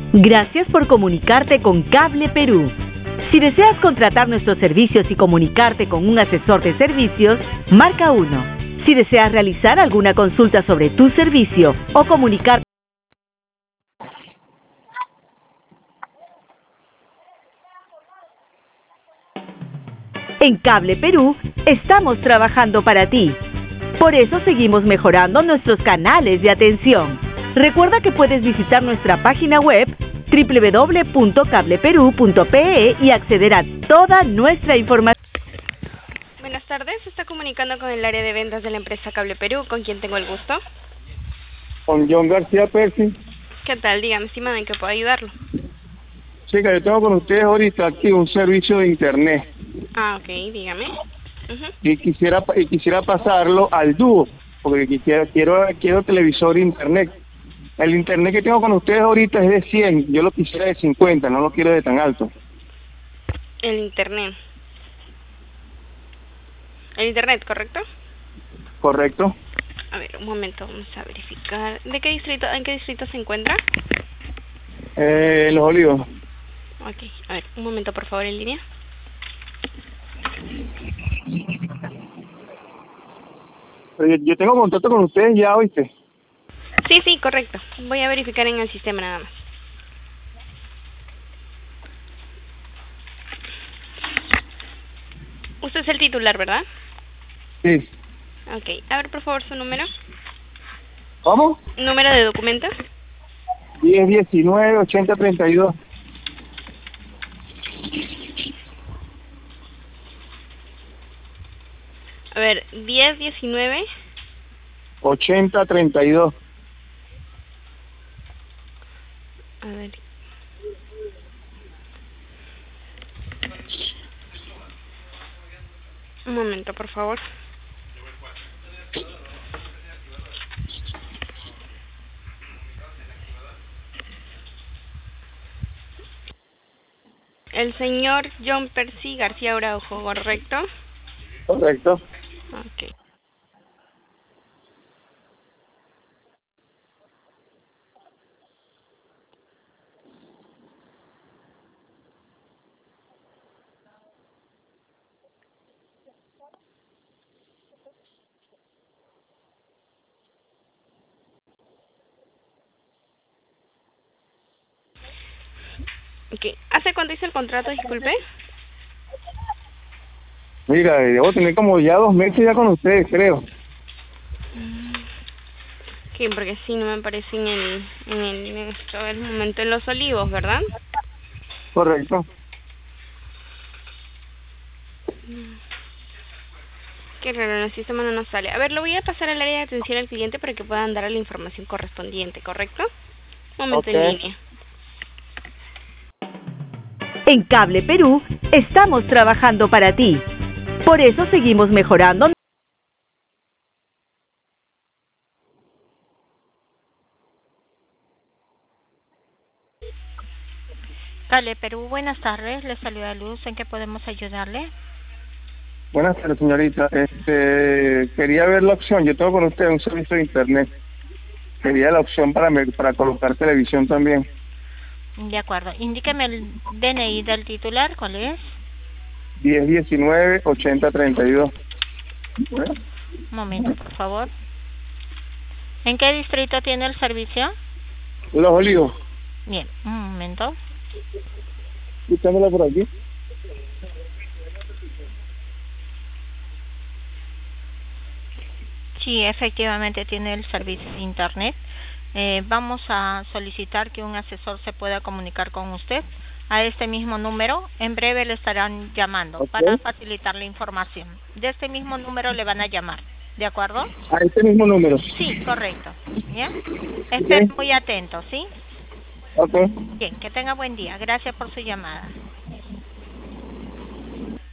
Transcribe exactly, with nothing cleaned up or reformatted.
Gracias por comunicarte con Cable Perú. Si deseas contratar nuestros servicios y comunicarte con un asesor de servicios, marca uno. Si deseas realizar alguna consulta sobre tu servicio o comunicarte en Cable Perú, estamos trabajando para ti. Por eso seguimos mejorando nuestros canales de atención. Recuerda que puedes visitar nuestra página web doble u doble u doble u punto cable perú punto pe e y acceder a toda nuestra información. Buenas tardes, se está comunicando con el área de ventas de la empresa Cable Perú, con quien tengo el gusto. Con John García Percy. ¿Qué tal? Dígame, estimada, ¿en qué puedo ayudarlo? Chica, yo tengo con ustedes ahorita aquí un servicio de internet. Ah, ok, dígame. Uh-huh. Y quisiera y quisiera pasarlo al dúo, porque quisiera, quiero quiero televisor e internet. El internet que tengo con ustedes ahorita es de cien, yo lo quisiera de cincuenta, no lo quiero de tan alto. El internet. El internet, ¿correcto? Correcto. A ver, un momento, vamos a verificar. ¿De qué distrito, en qué distrito se encuentra? Eh, Los Olivos. Ok, a ver, un momento, por favor, en línea. Yo, yo tengo contacto con ustedes ya, ¿oíste? Sí, sí, correcto. Voy a verificar en el sistema nada más. Usted es el titular, ¿verdad? Sí. Ok, a ver, por favor, su número. ¿Cómo? ¿Número de documento? diez diecinueve ochenta treinta y dos. A ver, diez diecinueve ochenta treinta y dos. A ver. Un momento, por favor. El señor John Percy García Araujo, ¿correcto? Correcto. Ok. Ok. ¿Hace cuánto hizo el contrato, disculpe? Mira, debo tener como ya dos meses ya con ustedes, creo. Sí, porque sí, no me aparece en el, en el, en esto, el momento en Los Olivos, ¿verdad? Correcto. Qué raro, en el sistema no nos sale. A ver, lo voy a pasar al área de atención al cliente para que puedan dar la información correspondiente, ¿correcto? Un momento Okay. en línea. En Cable Perú, estamos trabajando para ti. Por eso seguimos mejorando. Cable Perú, buenas tardes, les saluda Luz, ¿en qué podemos ayudarle? Buenas tardes, señorita. Este, quería ver la opción. Yo tengo con usted un servicio de internet. Quería la opción para me- para colocar televisión también. De acuerdo, indíqueme el D N I del titular, ¿cuál es? diez diecinueve ochenta treinta y dos. Un momento, por favor. ¿En qué distrito tiene el servicio? Los Olivos. Bien, un momento. Buscándola por aquí. Sí, efectivamente tiene el servicio de internet. Eh, vamos a solicitar que un asesor se pueda comunicar con usted a este mismo número. En breve le estarán llamando Okay. para facilitar la información. De este mismo número le van a llamar, ¿de acuerdo? A este mismo número. Sí, correcto. Bien. Estén Ok. muy atentos, ¿sí? Ok. Bien, que tenga buen día. Gracias por su llamada.